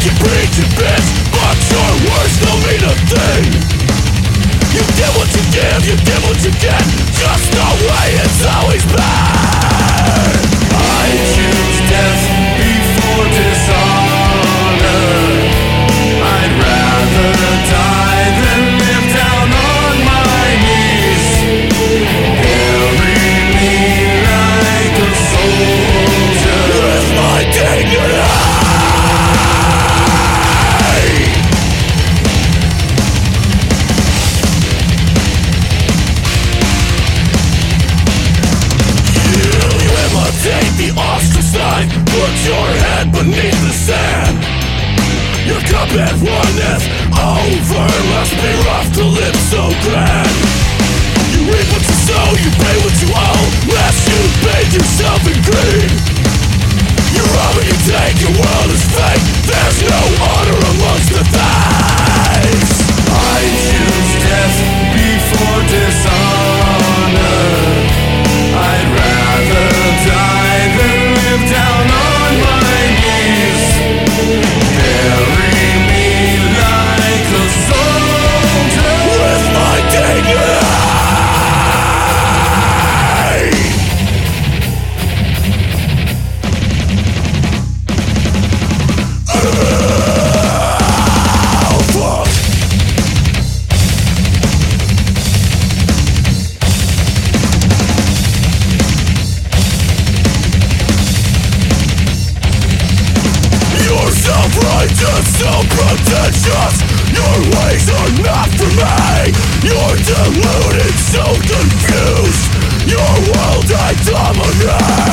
you preach and bitch, but your words don't mean a thing. You get what you give, you get what you get, just the way it's always been. I choose death before dishonor. I'd rather die than live down on my knees. Bury me like a soldier with my dignity. The ostrich sign, put your head beneath the sand. Your cuphead runneth over, must be rough to live so grand. You reap what you sow, you pay what you owe, lest you bathe yourself in greed. You rob and you take, your world is fake, there's no honor amongst the thieves. I choose death before dishonor. I'd rather die than live down on my knees. Bury me like a soldier with my dignity. Self-righteous, so pretentious, your ways are not for me. You're deluded, so confused, your world I dominate.